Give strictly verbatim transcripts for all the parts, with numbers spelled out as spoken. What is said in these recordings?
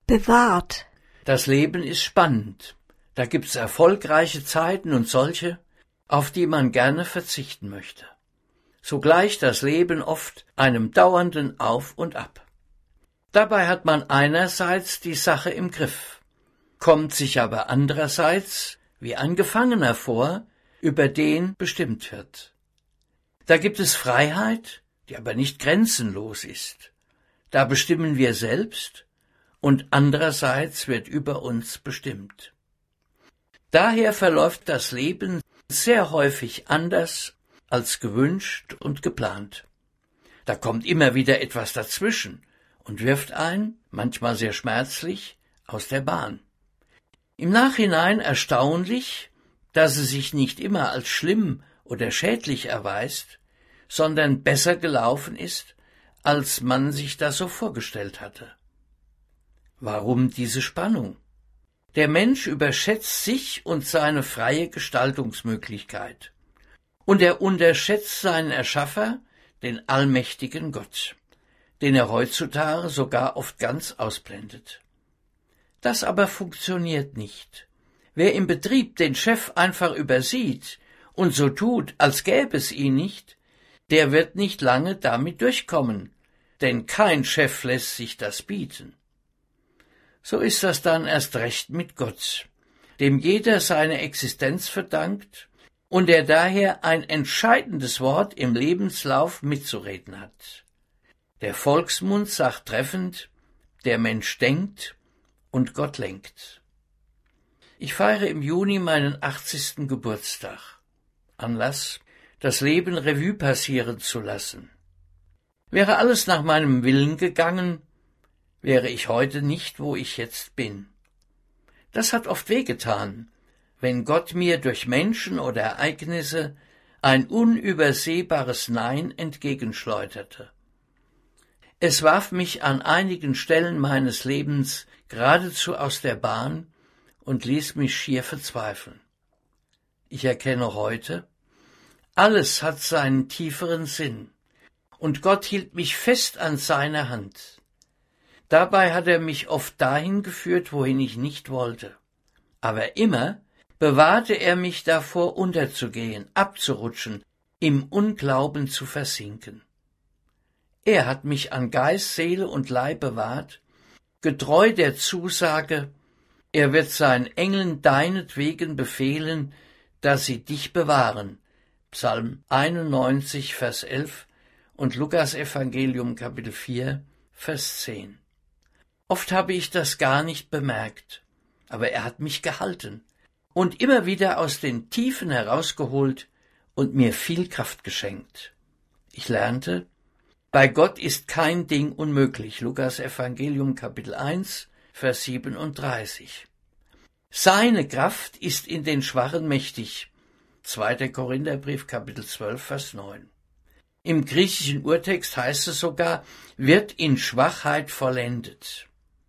bewahrt. Das Leben ist spannend. Da gibt's erfolgreiche Zeiten und solche, auf die man gerne verzichten möchte. So gleicht das Leben oft einem dauernden Auf und Ab. Dabei hat man einerseits die Sache im Griff, kommt sich aber andererseits wie ein Gefangener vor, über den bestimmt wird. Da gibt es Freiheit, die aber nicht grenzenlos ist. Da bestimmen wir selbst und andererseits wird über uns bestimmt. Daher verläuft das Leben sehr häufig anders als gewünscht und geplant. Da kommt immer wieder etwas dazwischen und wirft einen, manchmal sehr schmerzlich, aus der Bahn. Im Nachhinein erstaunlich, dass es sich nicht immer als schlimm oder schädlich erweist, sondern besser gelaufen ist, als man sich das so vorgestellt hatte. Warum diese Spannung? Der Mensch überschätzt sich und seine freie Gestaltungsmöglichkeit. Und er unterschätzt seinen Erschaffer, den allmächtigen Gott, den er heutzutage sogar oft ganz ausblendet. Das aber funktioniert nicht. Wer im Betrieb den Chef einfach übersieht und so tut, als gäbe es ihn nicht, der wird nicht lange damit durchkommen, denn kein Chef lässt sich das bieten. So ist das dann erst recht mit Gott, dem jeder seine Existenz verdankt und der daher ein entscheidendes Wort im Lebenslauf mitzureden hat. Der Volksmund sagt treffend, der Mensch denkt und Gott lenkt. Ich feiere im Juni meinen achtzigsten Geburtstag. Anlass, das Leben Revue passieren zu lassen. Wäre alles nach meinem Willen gegangen, wäre ich heute nicht, wo ich jetzt bin. Das hat oft wehgetan, wenn Gott mir durch Menschen oder Ereignisse ein unübersehbares Nein entgegenschleuderte. Es warf mich an einigen Stellen meines Lebens geradezu aus der Bahn und ließ mich schier verzweifeln. Ich erkenne heute, alles hat seinen tieferen Sinn, und Gott hielt mich fest an seiner Hand. Dabei hat er mich oft dahin geführt, wohin ich nicht wollte. Aber immer bewahrte er mich davor, unterzugehen, abzurutschen, im Unglauben zu versinken. Er hat mich an Geist, Seele und Leib bewahrt, getreu der Zusage, er wird seinen Engeln deinetwegen befehlen, dass sie dich bewahren. Psalm einundneunzig, Vers elf und Lukas Evangelium, Kapitel vier, Vers zehn. Oft habe ich das gar nicht bemerkt, aber er hat mich gehalten und immer wieder aus den Tiefen herausgeholt und mir viel Kraft geschenkt. Ich lernte, bei Gott ist kein Ding unmöglich. Lukas Evangelium, Kapitel eins, Vers siebenunddreißig. Seine Kraft ist in den Schwachen mächtig. zweiter Korintherbrief, Kapitel zwölf, Vers neun. Im griechischen Urtext heißt es sogar, wird in Schwachheit vollendet.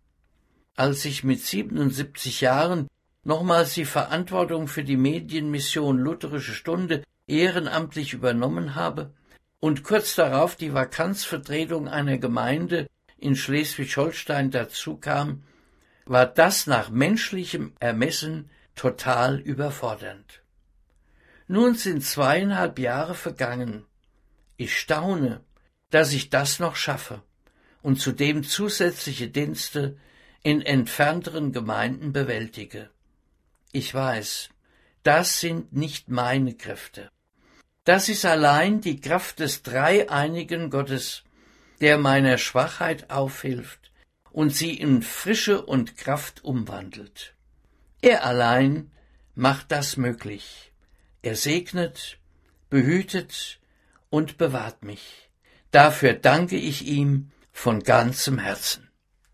Als ich mit siebenundsiebzig Jahren nochmals die Verantwortung für die Medienmission Lutherische Stunde ehrenamtlich übernommen habe und kurz darauf die Vakanzvertretung einer Gemeinde in Schleswig-Holstein dazu kam, war das nach menschlichem Ermessen total überfordernd. Nun sind zweieinhalb Jahre vergangen. Ich staune, dass ich das noch schaffe und zudem zusätzliche Dienste in entfernteren Gemeinden bewältige. Ich weiß, das sind nicht meine Kräfte. Das ist allein die Kraft des dreieinigen Gottes, der meiner Schwachheit aufhilft und sie in Frische und Kraft umwandelt. Er allein macht das möglich. Er segnet, behütet und bewahrt mich. Dafür danke ich ihm von ganzem Herzen.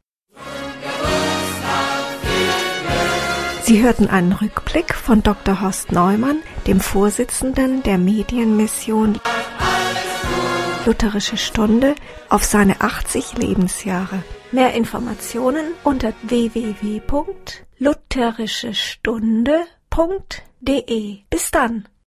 Sie hörten einen Rückblick von Doktor Horst Neumann, dem Vorsitzenden der Medienmission Lutherische Stunde, auf seine achtzig Lebensjahre. Mehr Informationen unter w w w punkt lutherische stunde punkt d e. Bis dann!